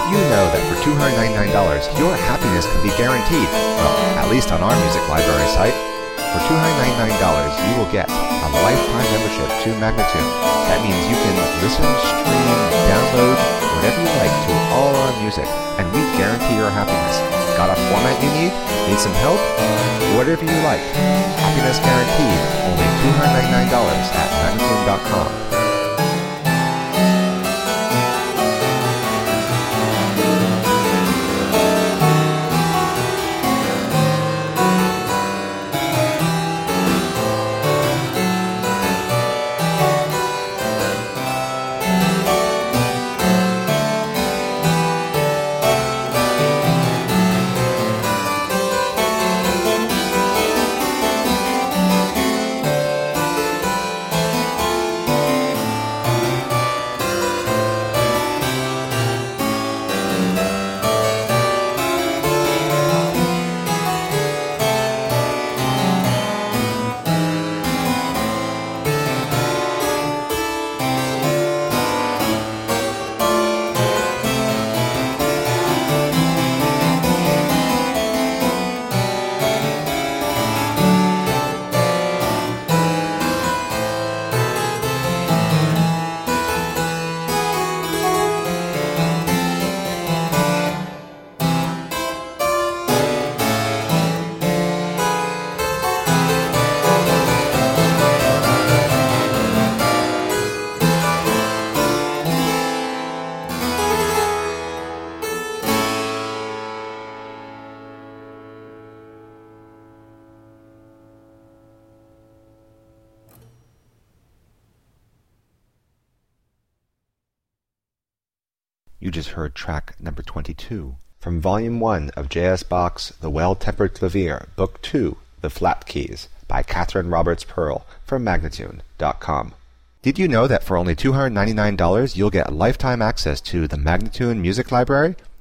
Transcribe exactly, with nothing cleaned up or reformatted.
Did you know that for two hundred ninety-nine dollars, your happiness can be guaranteed? Well, at least on our music library site. For two hundred ninety-nine dollars, you will get a lifetime membership to Magnatune. That means you can listen, stream, download, whatever you like to all our music, and we guarantee your happiness. Got a format you need? Need some help? Whatever you like. Happiness guaranteed. Only two hundred ninety-nine dollars at magnatune dot com. You just heard track number twenty-two from Volume one of J S Bach's The Well-Tempered Clavier, Book two, The Flat Keys, by Catherine Roberts Pearl from magnatune dot com. Did you know that for only two hundred ninety-nine dollars you'll get lifetime access to the Magnatune Music Library?